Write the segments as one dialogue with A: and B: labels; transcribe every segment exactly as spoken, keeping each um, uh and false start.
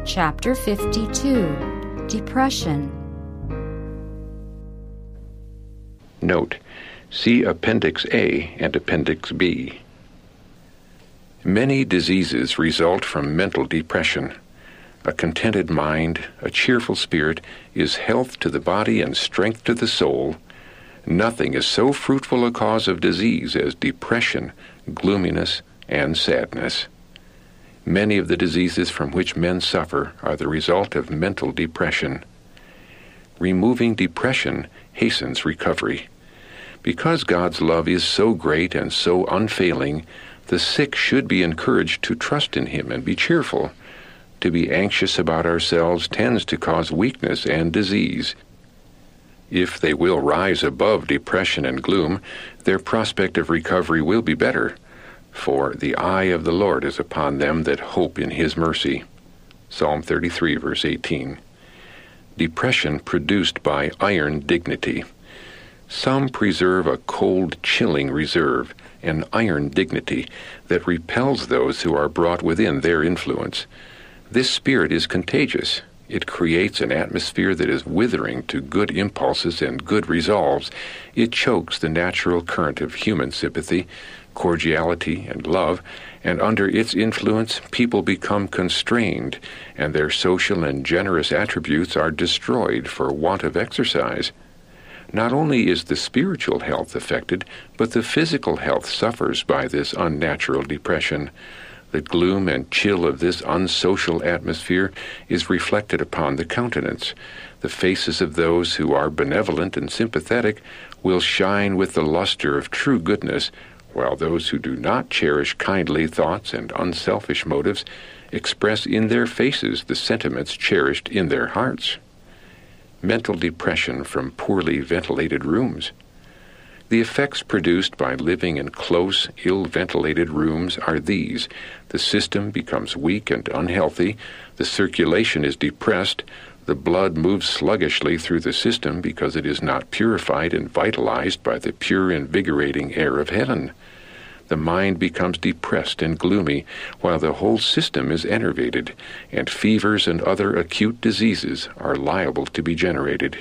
A: Chapter fifty-two. Depression.
B: Note: see Appendix A and Appendix B. Many diseases result from mental depression. A contented mind, a cheerful spirit, is health to the body and strength to the soul. Nothing is so fruitful a cause of disease as depression, gloominess, and sadness. Many of the diseases from which men suffer are the result of mental depression. Removing depression hastens recovery. Because God's love is so great and so unfailing, the sick should be encouraged to trust in Him and be cheerful. To be anxious about ourselves tends to cause weakness and disease. If they will rise above depression and gloom, their prospect of recovery will be better. For the eye of the Lord is upon them that hope in His mercy. Psalm thirty-three, verse eighteen. Depression produced by iron dignity. Some preserve a cold, chilling reserve, an iron dignity that repels those who are brought within their influence. This spirit is contagious. It creates an atmosphere that is withering to good impulses and good resolves. It chokes the natural current of human sympathy, cordiality, and love, and under its influence people become constrained, and their social and generous attributes are destroyed for want of exercise. Not only is the spiritual health affected, but the physical health suffers by this unnatural depression. The gloom and chill of this unsocial atmosphere is reflected upon the countenance. The faces of those who are benevolent and sympathetic will shine with the luster of true goodness, while those who do not cherish kindly thoughts and unselfish motives express in their faces the sentiments cherished in their hearts. Mental depression from poorly ventilated rooms. The effects produced by living in close, ill-ventilated rooms are these: the system becomes weak and unhealthy, the circulation is depressed, the blood moves sluggishly through the system because it is not purified and vitalized by the pure, invigorating air of heaven. The mind becomes depressed and gloomy, while the whole system is enervated, and fevers and other acute diseases are liable to be generated.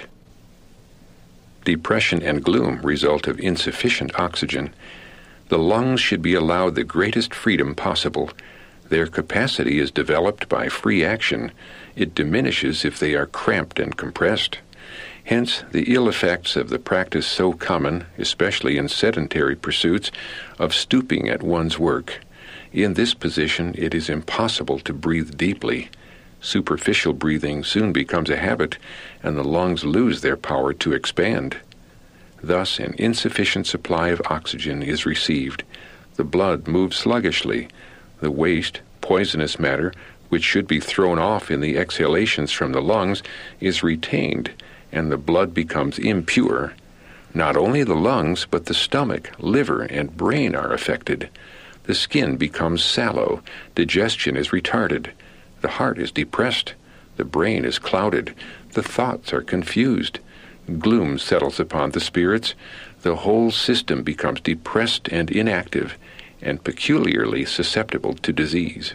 B: Depression and gloom result of insufficient oxygen. The lungs should be allowed the greatest freedom possible. Their capacity is developed by free action. It diminishes if they are cramped and compressed. Hence, the ill effects of the practice so common, especially in sedentary pursuits, of stooping at one's work. In this position, it is impossible to breathe deeply. Superficial breathing soon becomes a habit, and the lungs lose their power to expand. Thus, an insufficient supply of oxygen is received. The blood moves sluggishly. The waste, poisonous matter, which should be thrown off in the exhalations from the lungs, is retained, and the blood becomes impure. Not only the lungs, but the stomach, liver, and brain are affected. The skin becomes sallow, digestion is retarded, the heart is depressed, the brain is clouded, the thoughts are confused. Gloom settles upon the spirits, the whole system becomes depressed and inactive, and peculiarly susceptible to disease.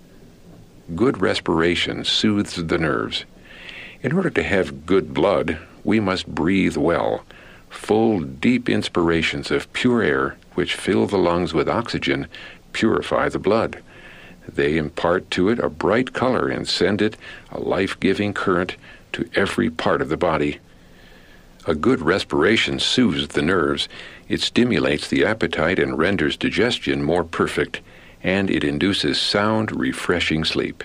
B: Good respiration soothes the nerves. In order to have good blood, we must breathe well. Full, deep inspirations of pure air, which fill the lungs with oxygen, purify the blood. They impart to it a bright color and send it, a life-giving current, to every part of the body. A good respiration soothes the nerves. It stimulates the appetite and renders digestion more perfect, and it induces sound, refreshing sleep.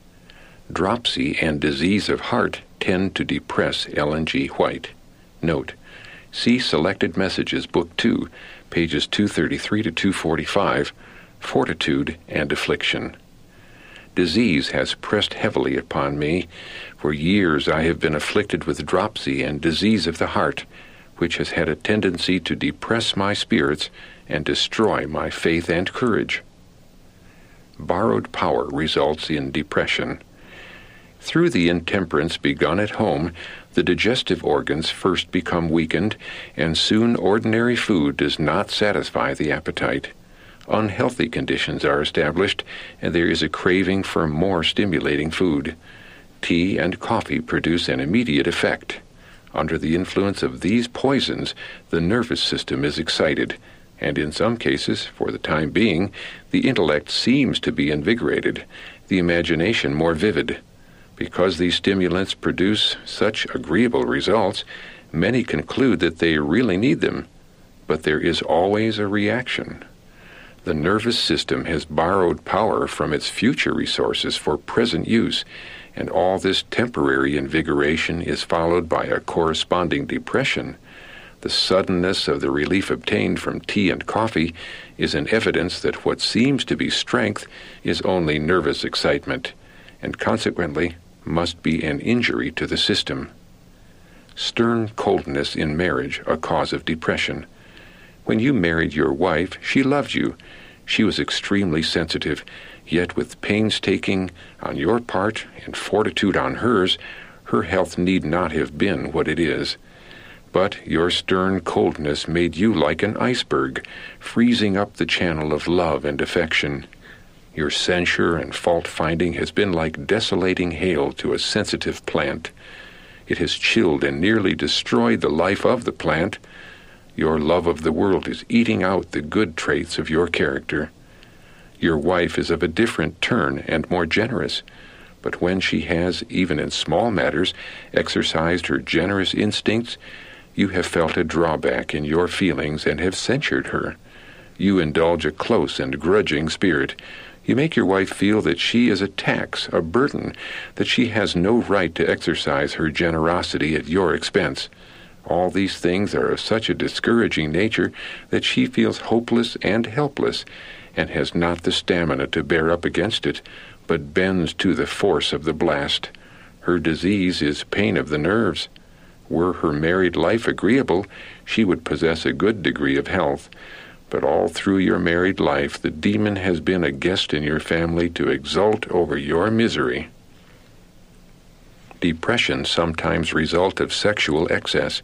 B: Dropsy and disease of heart tend to depress Ellen G. White. Note: see Selected Messages, Book two, pages two thirty-three to two forty-five, Fortitude and Affliction. Disease has pressed heavily upon me. For years I have been afflicted with dropsy and disease of the heart, which has had a tendency to depress my spirits and destroy my faith and courage. Borrowed power results in depression. Through the intemperance begun at home, the digestive organs first become weakened, and soon ordinary food does not satisfy the appetite. unhealthy conditions are established, and there is a craving for more stimulating food. Tea and coffee produce an immediate effect. Under the influence of these poisons, the nervous system is excited, and in some cases, for the time being, the intellect seems to be invigorated, the imagination more vivid. Because these stimulants produce such agreeable results, many conclude that they really need them. But there is always a reaction. The nervous system has borrowed power from its future resources for present use, and all this temporary invigoration is followed by a corresponding depression. The suddenness of the relief obtained from tea and coffee is an evidence that what seems to be strength is only nervous excitement, and consequently must be an injury to the system. Stern coldness in marriage, a cause of depression. When you married your wife, she loved you. She was extremely sensitive, yet with painstaking on your part and fortitude on hers, her health need not have been what it is. But your stern coldness made you like an iceberg, freezing up the channel of love and affection. Your censure and fault-finding has been like desolating hail to a sensitive plant. It has chilled and nearly destroyed the life of the plant. Your love of the world is eating out the good traits of your character. Your wife is of a different turn and more generous, but when she has, even in small matters, exercised her generous instincts, you have felt a drawback in your feelings and have censured her. You indulge a close and grudging spirit. You make your wife feel that she is a tax, a burden, that she has no right to exercise her generosity at your expense. All these things are of such a discouraging nature that she feels hopeless and helpless, and has not the stamina to bear up against it, but bends to the force of the blast. Her disease is pain of the nerves. Were her married life agreeable, she would possess a good degree of health. But all through your married life, the demon has been a guest in your family to exult over your misery. Depression sometimes result of sexual excess.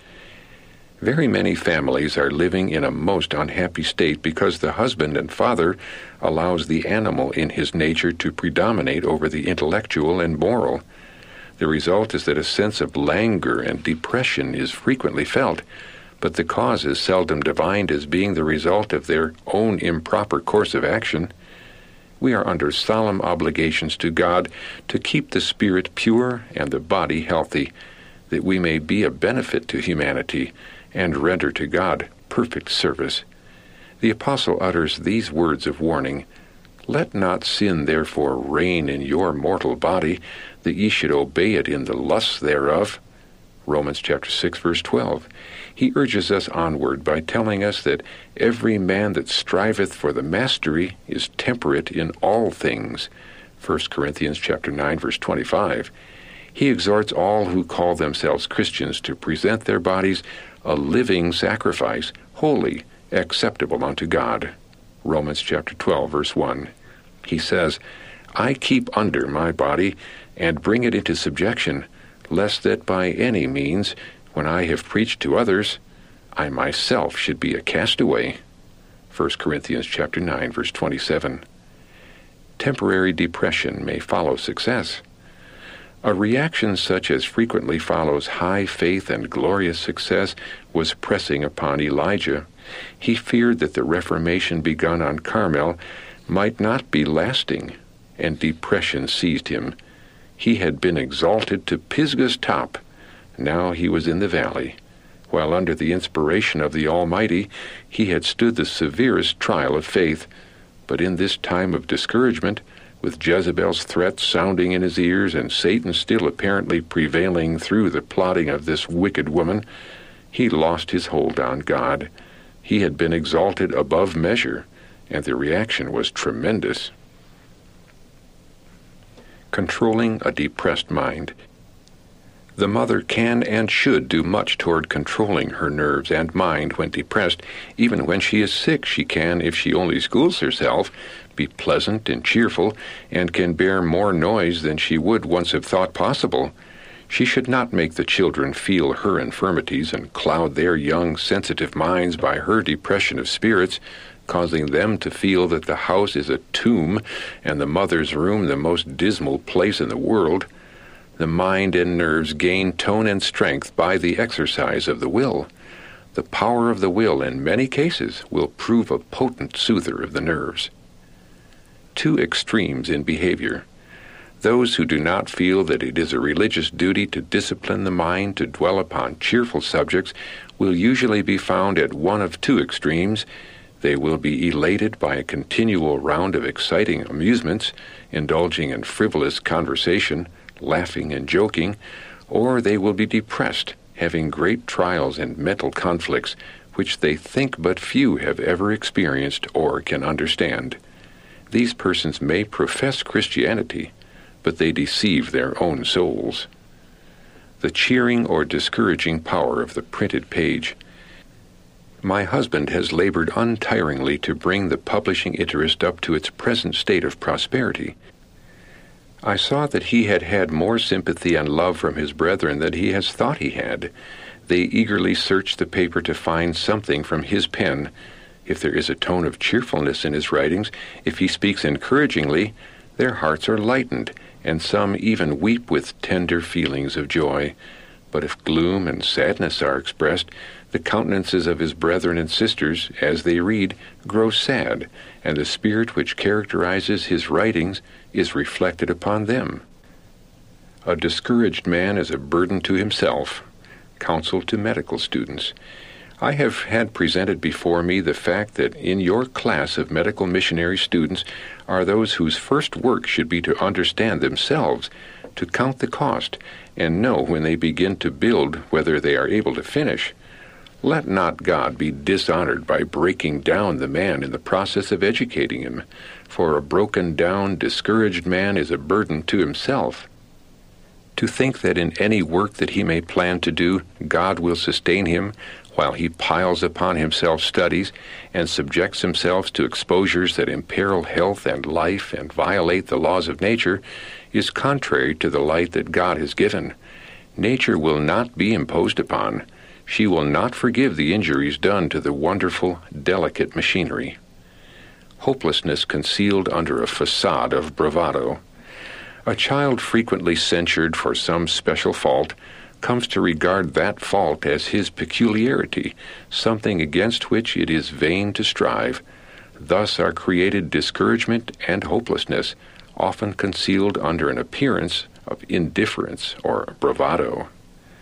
B: Very many families are living in a most unhappy state because the husband and father allows the animal in his nature to predominate over the intellectual and moral. The result is that a sense of languor and depression is frequently felt, but the cause is seldom divined as being the result of their own improper course of action. We are under solemn obligations to God to keep the spirit pure and the body healthy, that we may be a benefit to humanity and render to God perfect service. The apostle utters these words of warning, "Let not sin therefore reign in your mortal body, that ye should obey it in the lusts thereof." Romans chapter six, verse twelve. He urges us onward by telling us that every man that striveth for the mastery is temperate in all things. First Corinthians chapter nine, verse twenty-five. He exhorts all who call themselves Christians to present their bodies a living sacrifice, holy, acceptable unto God. Romans chapter twelve, verse one. He says, "I keep under my body, and bring it into subjection, lest that by any means, when I have preached to others, I myself should be a castaway." First Corinthians chapter nine, verse twenty-seven. Temporary depression may follow success. A reaction such as frequently follows high faith and glorious success was pressing upon Elijah. He feared that the reformation begun on Carmel might not be lasting, and depression seized him. He had been exalted to Pisgah's top. Now he was in the valley. While under the inspiration of the Almighty, he had stood the severest trial of faith. But in this time of discouragement, with Jezebel's threats sounding in his ears and Satan still apparently prevailing through the plotting of this wicked woman, he lost his hold on God. He had been exalted above measure, and the reaction was tremendous. Controlling a depressed mind. The mother can and should do much toward controlling her nerves and mind when depressed. Even when she is sick, she can, if she only schools herself, be pleasant and cheerful, and can bear more noise than she would once have thought possible. She should not make the children feel her infirmities and cloud their young, sensitive minds by her depression of spirits. causing them to feel that the house is a tomb and the mother's room the most dismal place in the world. The mind and nerves gain tone and strength by the exercise of the will. The power of the will, in many cases, will prove a potent soother of the nerves. Two extremes in behavior. Those who do not feel that it is a religious duty to discipline the mind to dwell upon cheerful subjects will usually be found at one of two extremes. They will be elated by a continual round of exciting amusements, indulging in frivolous conversation, laughing and joking, or they will be depressed, having great trials and mental conflicts which they think but few have ever experienced or can understand. These persons may profess Christianity, but they deceive their own souls. The cheering or discouraging power of the printed page. My husband has labored untiringly to bring the publishing interest up to its present state of prosperity. I saw that he had had more sympathy and love from his brethren than he has thought he had. They eagerly search the paper to find something from his pen. If there is a tone of cheerfulness in his writings, if he speaks encouragingly, their hearts are lightened, and some even weep with tender feelings of joy. But if gloom and sadness are expressed, the countenances of his brethren and sisters, as they read, grow sad, and the spirit which characterizes his writings is reflected upon them. A discouraged man is a burden to himself. Counsel to medical students. I have had presented before me the fact that in your class of medical missionary students are those whose first work should be to understand themselves, to count the cost, and know when they begin to build whether they are able to finish. Let not God be dishonored by breaking down the man in the process of educating him, for a broken down, discouraged man is a burden to himself. To think that in any work that he may plan to do, God will sustain him while he piles upon himself studies and subjects himself to exposures that imperil health and life and violate the laws of nature, is contrary to the light that God has given. Nature will not be imposed upon. She will not forgive the injuries done to the wonderful, delicate machinery. Hopelessness concealed under a facade of bravado. A child frequently censured for some special fault comes to regard that fault as his peculiarity, something against which it is vain to strive. Thus are created discouragement and hopelessness, often concealed under an appearance of indifference or bravado.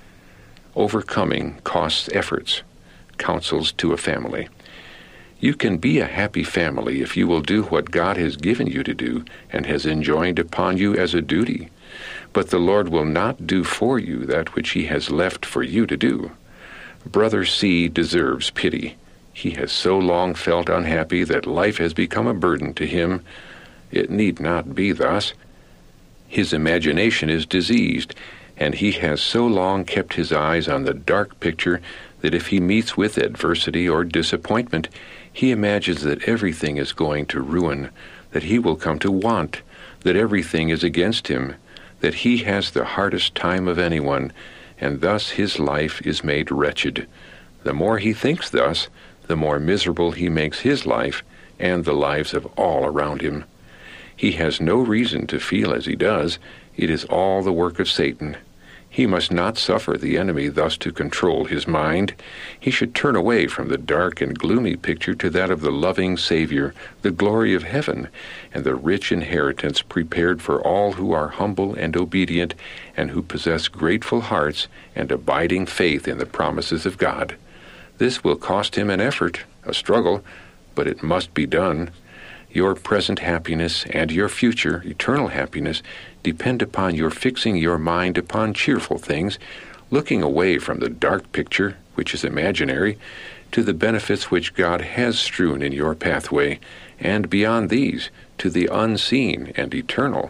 B: Overcoming costs efforts. Counsels to a family. You can be a happy family if you will do what God has given you to do and has enjoined upon you as a duty. But the Lord will not do for you that which he has left for you to do. Brother C deserves pity. He has so long felt unhappy that life has become a burden to him. It need not be thus. His imagination is diseased, and he has so long kept his eyes on the dark picture that if he meets with adversity or disappointment, he imagines that everything is going to ruin, that he will come to want, that everything is against him, that he has the hardest time of anyone, and thus his life is made wretched. The more he thinks thus, the more miserable he makes his life and the lives of all around him. He has no reason to feel as he does. It is all the work of Satan. He must not suffer the enemy thus to control his mind. He should turn away from the dark and gloomy picture to that of the loving Savior, the glory of heaven, and the rich inheritance prepared for all who are humble and obedient, and who possess grateful hearts and abiding faith in the promises of God. This will cost him an effort, a struggle, but it must be done. Your present happiness and your future, eternal happiness, depend upon your fixing your mind upon cheerful things, looking away from the dark picture, which is imaginary, to the benefits which God has strewn in your pathway, and beyond these, to the unseen and eternal.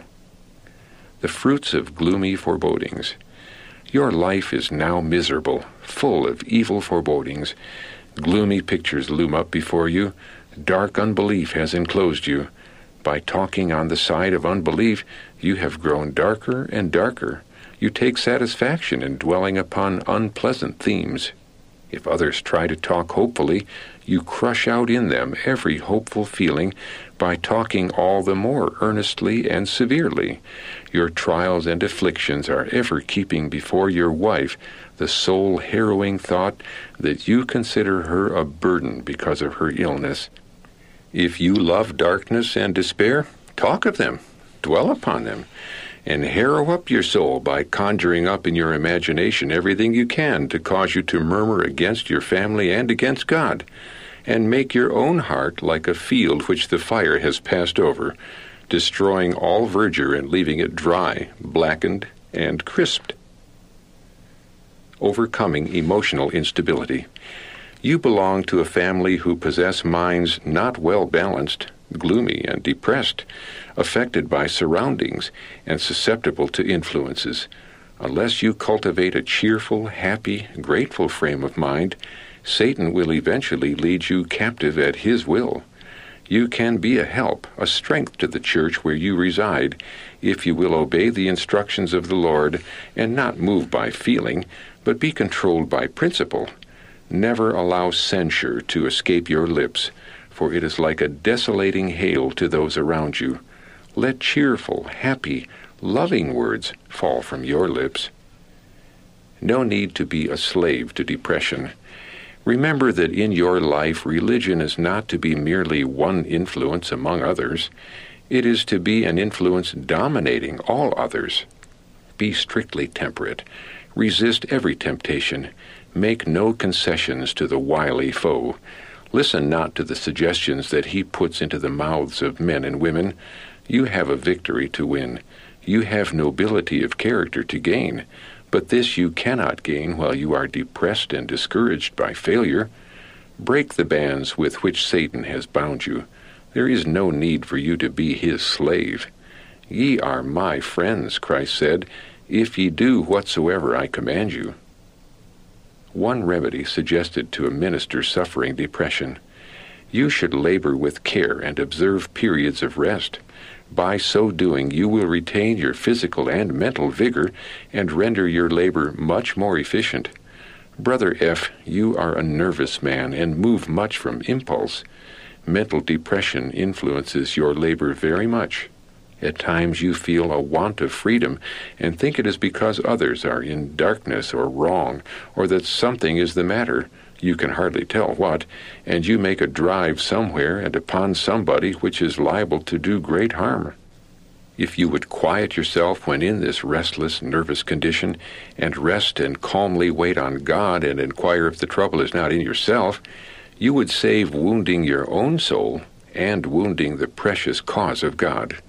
B: The fruits of gloomy forebodings. Your life is now miserable, full of evil forebodings. Gloomy pictures loom up before you. Dark unbelief has enclosed you. By talking on the side of unbelief, you have grown darker and darker. You take satisfaction in dwelling upon unpleasant themes. If others try to talk hopefully, you crush out in them every hopeful feeling by talking all the more earnestly and severely. Your trials and afflictions are ever keeping before your wife the soul-harrowing thought that you consider her a burden because of her illness. If you love darkness and despair, talk of them, dwell upon them, and harrow up your soul by conjuring up in your imagination everything you can to cause you to murmur against your family and against God, and make your own heart like a field which the fire has passed over, destroying all verdure and leaving it dry, blackened, and crisped. Overcoming emotional instability. You belong to a family who possess minds not well balanced, gloomy and depressed, affected by surroundings, and susceptible to influences. Unless you cultivate a cheerful, happy, grateful frame of mind, Satan will eventually lead you captive at his will. You can be a help, a strength to the church where you reside, if you will obey the instructions of the Lord and not move by feeling, but be controlled by principle. Never allow censure to escape your lips, for it is like a desolating hail to those around you. Let cheerful, happy, loving words fall from your lips. No need to be a slave to depression. Remember that in your life religion is not to be merely one influence among others. It is to be an influence dominating all others. Be strictly temperate. Resist every temptation. Make no concessions to the wily foe. Listen not to the suggestions that he puts into the mouths of men and women. You have a victory to win. You have nobility of character to gain. But this you cannot gain while you are depressed and discouraged by failure. Break the bands with which Satan has bound you. There is no need for you to be his slave. Ye are my friends, Christ said, if ye do whatsoever I command you. One remedy suggested to a minister suffering depression. You should labor with care and observe periods of rest. By so doing, you will retain your physical and mental vigor and render your labor much more efficient. Brother F., you are a nervous man and move much from impulse. Mental depression influences your labor very much. At times you feel a want of freedom and think it is because others are in darkness or wrong, or that something is the matter, you can hardly tell what, and you make a drive somewhere and upon somebody which is liable to do great harm. If you would quiet yourself when in this restless, nervous condition, and rest and calmly wait on God and inquire if the trouble is not in yourself, you would save wounding your own soul and wounding the precious cause of God.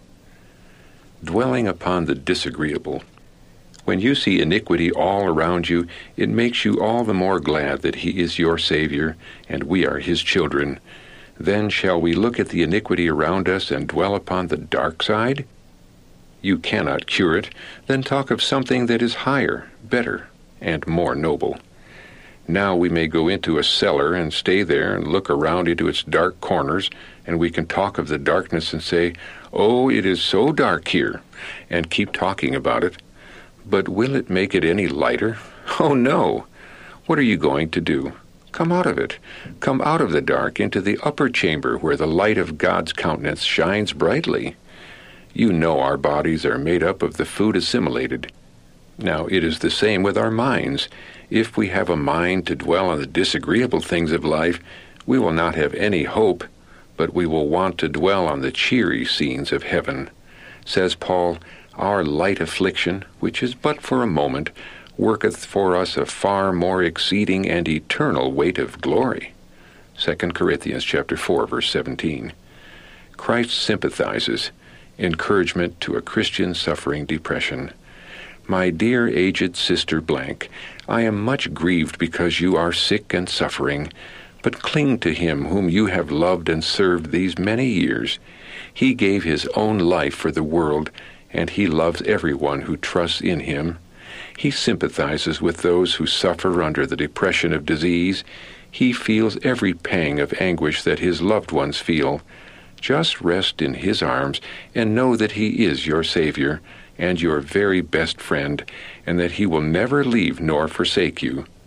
B: Dwelling upon the disagreeable. When you see iniquity all around you, it makes you all the more glad that he is your Savior, and we are his children. Then shall we look at the iniquity around us and dwell upon the dark side? You cannot cure it, then talk of something that is higher, better, and more noble. Now we may go into a cellar and stay there and look around into its dark corners, and we can talk of the darkness and say, "Oh, it is so dark here," and keep talking about it. But will it make it any lighter? Oh, no. What are you going to do? Come out of it. Come out of the dark into the upper chamber where the light of God's countenance shines brightly. You know our bodies are made up of the food assimilated. Now, it is the same with our minds. If we have a mind to dwell on the disagreeable things of life, we will not have any hope, but we will want to dwell on the cheery scenes of heaven. Says Paul, "Our light affliction, which is but for a moment, worketh for us a far more exceeding and eternal weight of glory." Second Corinthians chapter four, verse seventeen. Christ sympathizes. Encouragement to a Christian suffering depression. My dear aged Sister Blank, I am much grieved because you are sick and suffering, but cling to him whom you have loved and served these many years. He gave his own life for the world, and he loves everyone who trusts in him. He sympathizes with those who suffer under the depression of disease. He feels every pang of anguish that his loved ones feel. Just rest in his arms and know that he is your Savior and your very best friend, and that he will never leave nor forsake you.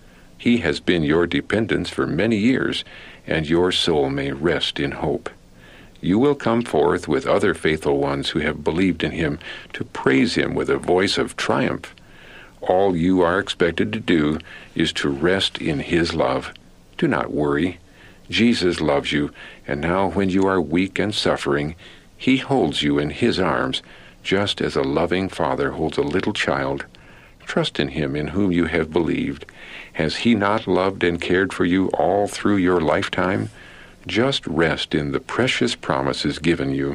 B: He has been your dependence for many years, and your soul may rest in hope. You will come forth with other faithful ones who have believed in him to praise him with a voice of triumph. All you are expected to do is to rest in his love. Do not worry. Jesus loves you, and now when you are weak and suffering, he holds you in his arms, just as a loving father holds a little child. Trust in him in whom you have believed. Has he not loved and cared for you all through your lifetime? Just rest in the precious promises given you.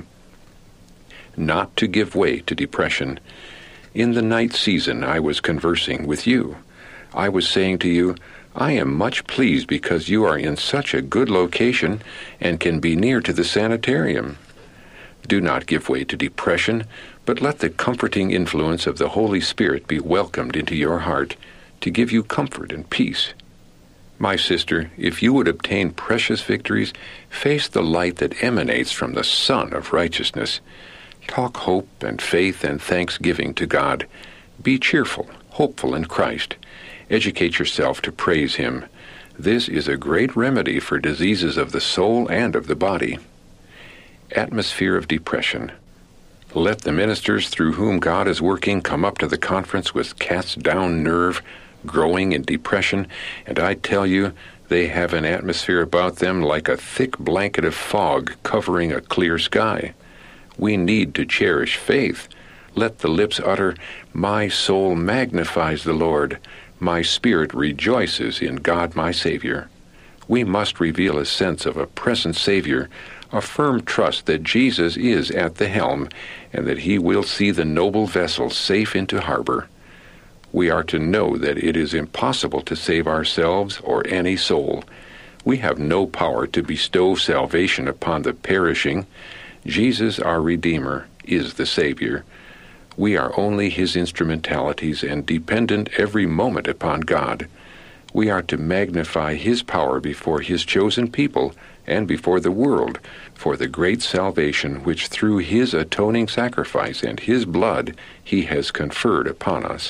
B: Not to give way to depression. In the night season I was conversing with you. I was saying to you, I am much pleased because you are in such a good location and can be near to the sanitarium. Do not give way to depression, but let the comforting influence of the Holy Spirit be welcomed into your heart to give you comfort and peace. My sister, if you would obtain precious victories, face the light that emanates from the Sun of righteousness. Talk hope and faith and thanksgiving to God. Be cheerful, hopeful in Christ. Educate yourself to praise him. This is a great remedy for diseases of the soul and of the body. Atmosphere of depression. Let the ministers through whom God is working come up to the conference with cast-down nerve, growing in depression, and I tell you, they have an atmosphere about them like a thick blanket of fog covering a clear sky. We need to cherish faith. Let the lips utter, "My soul magnifies the Lord. My spirit rejoices in God my Savior." We must reveal a sense of a present Savior, a firm trust that Jesus is at the helm, and that he will see the noble vessel safe into harbor. We are to know that it is impossible to save ourselves or any soul. We have no power to bestow salvation upon the perishing. Jesus, our Redeemer, is the Savior. We are only his instrumentalities and dependent every moment upon God. We are to magnify his power before his chosen people and before the world for the great salvation which through his atoning sacrifice and his blood he has conferred upon us.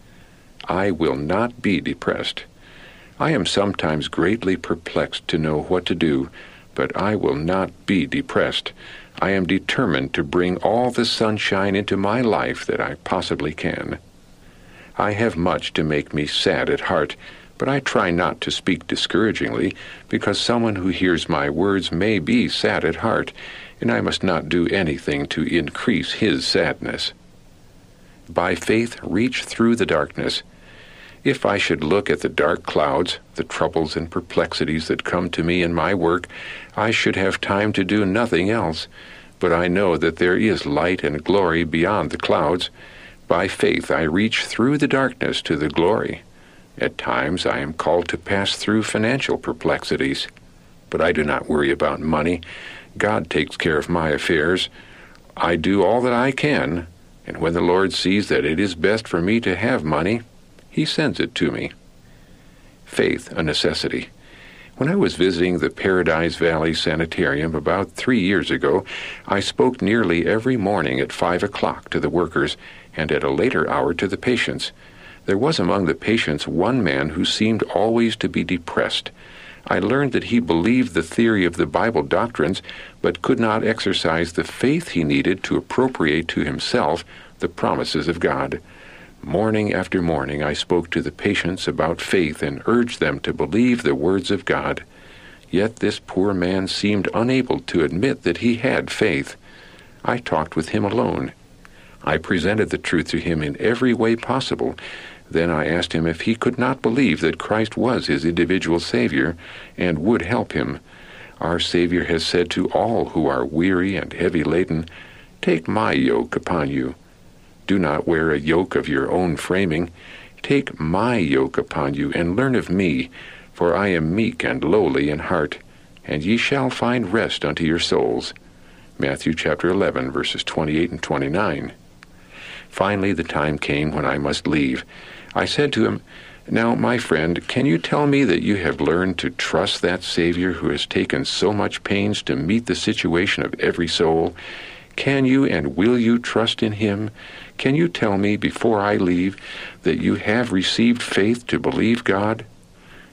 B: I will not be depressed. I am sometimes greatly perplexed to know what to do, but I will not be depressed. I am determined to bring all the sunshine into my life that I possibly can. I have much to make me sad at heart, but I try not to speak discouragingly, because someone who hears my words may be sad at heart, and I must not do anything to increase his sadness. By faith reach through the darkness. If I should look at the dark clouds, the troubles and perplexities that come to me in my work, I should have time to do nothing else. But I know that there is light and glory beyond the clouds. By faith I reach through the darkness to the glory. At times I am called to pass through financial perplexities. But I do not worry about money. God takes care of my affairs. I do all that I can, and when the Lord sees that it is best for me to have money, he sends it to me. Faith, a necessity. When I was visiting the Paradise Valley Sanitarium about three years ago, I spoke nearly every morning at five o'clock to the workers and at a later hour to the patients. There was among the patients one man who seemed always to be depressed. I learned that he believed the theory of the Bible doctrines, but could not exercise the faith he needed to appropriate to himself the promises of God. Morning after morning I spoke to the patients about faith and urged them to believe the words of God. Yet this poor man seemed unable to admit that he had faith. I talked with him alone. I presented the truth to him in every way possible. Then I asked him if he could not believe that Christ was his individual Savior and would help him. Our Savior has said to all who are weary and heavy laden, "Take my yoke upon you." Do not wear a yoke of your own framing. Take my yoke upon you, and learn of me, for I am meek and lowly in heart, and ye shall find rest unto your souls. Matthew chapter eleven, verses twenty-eight and twenty-nine. Finally, the time came when I must leave. I said to him, "Now, my friend, can you tell me that you have learned to trust that Savior who has taken so much pains to meet the situation of every soul? Can you and will you trust in him? Can you tell me before I leave that you have received faith to believe God?"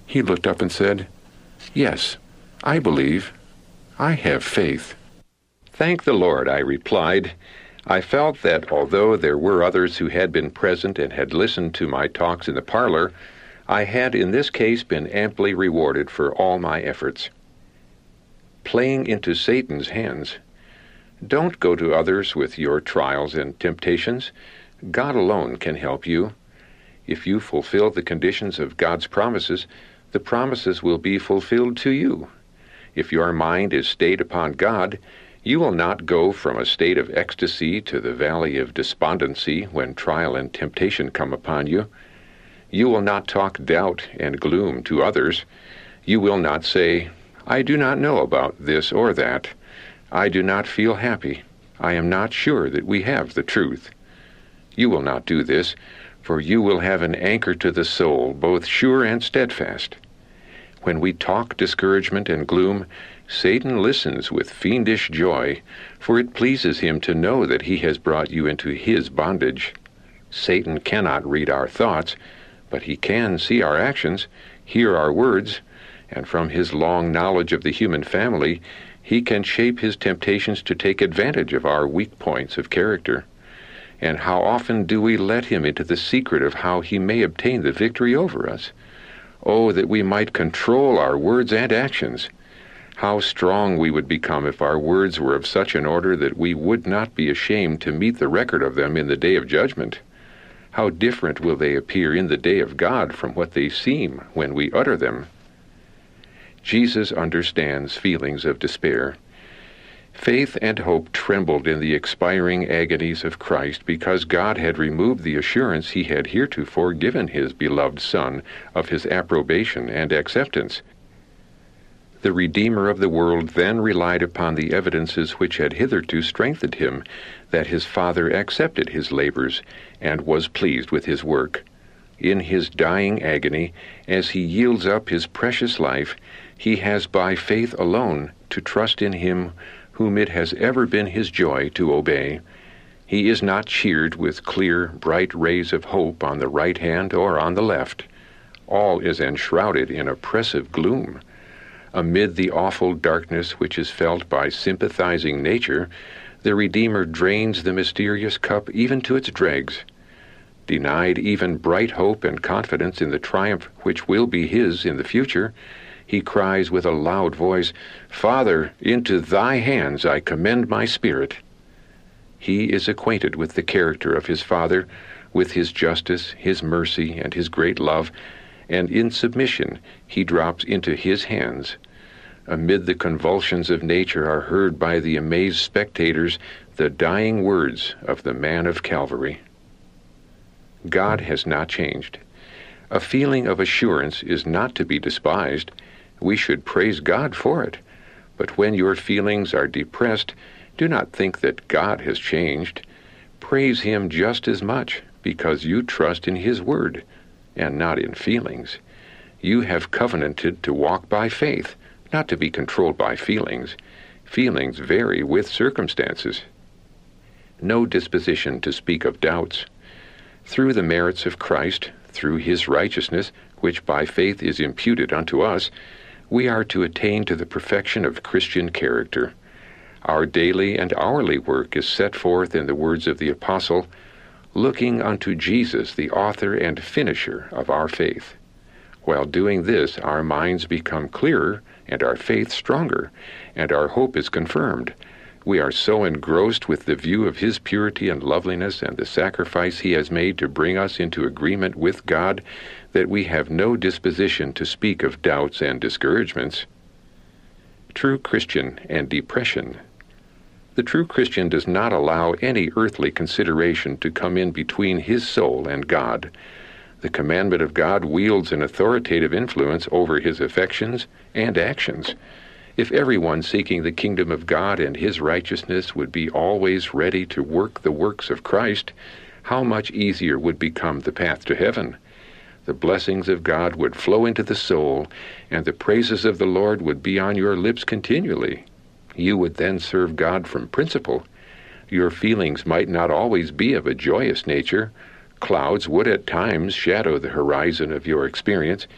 B: He looked up and said, "Yes, I believe. I have faith." "Thank the Lord," I replied. I felt that although there were others who had been present and had listened to my talks in the parlor, I had in this case been amply rewarded for all my efforts. Playing into Satan's hands. Don't go to others with your trials and temptations. God alone can help you. If you fulfill the conditions of God's promises, the promises will be fulfilled to you. If your mind is stayed upon God, you will not go from a state of ecstasy to the valley of despondency when trial and temptation come upon you. You will not talk doubt and gloom to others. You will not say, "I do not know about this or that. I do not feel happy. I am not sure that we have the truth." You will not do this, for you will have an anchor to the soul, both sure and steadfast. When we talk discouragement and gloom, Satan listens with fiendish joy, for it pleases him to know that he has brought you into his bondage. Satan cannot read our thoughts, but he can see our actions, hear our words, and from his long knowledge of the human family, he can shape his temptations to take advantage of our weak points of character. And how often do we let him into the secret of how he may obtain the victory over us? Oh, that we might control our words and actions! How strong we would become if our words were of such an order that we would not be ashamed to meet the record of them in the day of judgment. How different will they appear in the day of God from what they seem when we utter them. Jesus understands feelings of despair. Faith and hope trembled in the expiring agonies of Christ because God had removed the assurance he had heretofore given his beloved Son of his approbation and acceptance. The Redeemer of the world then relied upon the evidences which had hitherto strengthened him, that his Father accepted his labors and was pleased with his work. In his dying agony, as he yields up his precious life, he has by faith alone to trust in him whom it has ever been his joy to obey. He is not cheered with clear, bright rays of hope on the right hand or on the left. All is enshrouded in oppressive gloom. Amid the awful darkness which is felt by sympathizing nature, the Redeemer drains the mysterious cup even to its dregs. Denied even bright hope and confidence in the triumph which will be his in the future, he cries with a loud voice, "Father, into thy hands I commend my spirit." He is acquainted with the character of his Father, with his justice, his mercy, and his great love, and in submission he drops into his hands. Amid the convulsions of nature are heard by the amazed spectators the dying words of the man of Calvary. God has not changed. A feeling of assurance is not to be despised. We should praise God for it. But when your feelings are depressed, do not think that God has changed. Praise him just as much, because you trust in his word, and not in feelings. You have covenanted to walk by faith, not to be controlled by feelings. Feelings vary with circumstances. No disposition to speak of doubts. Through the merits of Christ, through his righteousness, which by faith is imputed unto us, we are to attain to the perfection of Christian character. Our daily and hourly work is set forth in the words of the Apostle, looking unto Jesus, the author and finisher of our faith. While doing this, our minds become clearer, and our faith stronger, and our hope is confirmed. We are so engrossed with the view of his purity and loveliness and the sacrifice he has made to bring us into agreement with God that we have no disposition to speak of doubts and discouragements. True Christian and depression. The true Christian does not allow any earthly consideration to come in between his soul and God. The commandment of God wields an authoritative influence over his affections and actions. If everyone seeking the kingdom of God and his righteousness would be always ready to work the works of Christ, how much easier would become the path to heaven. The blessings of God would flow into the soul, and the praises of the Lord would be on your lips continually. You would then serve God from principle. Your feelings might not always be of a joyous nature. Clouds would at times shadow the horizon of your experience,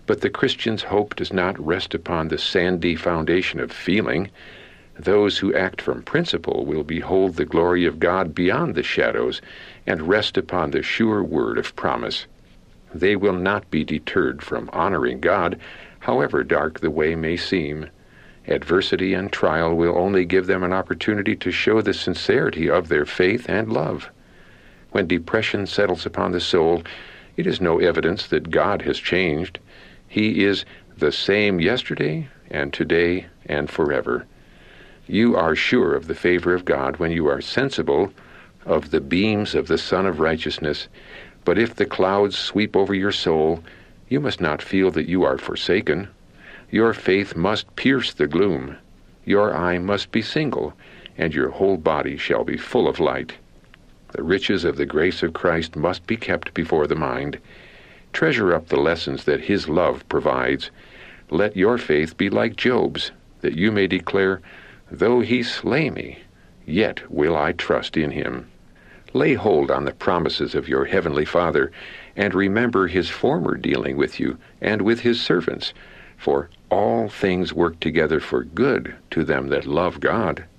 B: But the Christian's hope does not rest upon the sandy foundation of feeling. Those who act from principle will behold the glory of God beyond the shadows and rest upon the sure word of promise. They will not be deterred from honoring God, however dark the way may seem. Adversity and trial will only give them an opportunity to show the sincerity of their faith and love. When depression settles upon the soul, it is no evidence that God has changed. He is the same yesterday and today and forever. You are sure of the favor of God when you are sensible of the beams of the Sun of Righteousness. But if the clouds sweep over your soul, you must not feel that you are forsaken. Your faith must pierce the gloom. Your eye must be single, and your whole body shall be full of light. The riches of the grace of Christ must be kept before the mind. Treasure up the lessons that His love provides. Let your faith be like Job's, that you may declare, "Though He slay me, yet will I trust in Him." Lay hold on the promises of your Heavenly Father, and remember His former dealing with you and with His servants, for all things work together for good to them that love God,